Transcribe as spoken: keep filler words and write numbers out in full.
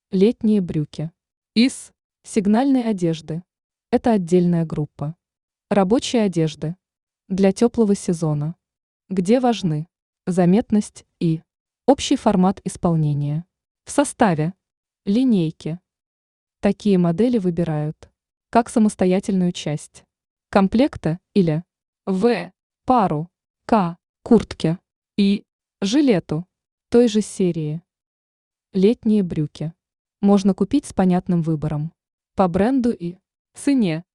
Летние брюки. Из сигнальной одежды. Это отдельная группа. Рабочие одежды. Для теплого сезона. Где важны заметность и общий формат исполнения. В составе линейки. Такие модели выбирают как самостоятельную часть комплекта или в пару к куртке и жилету той же серии. Летние брюки можно купить с понятным выбором по бренду и цене.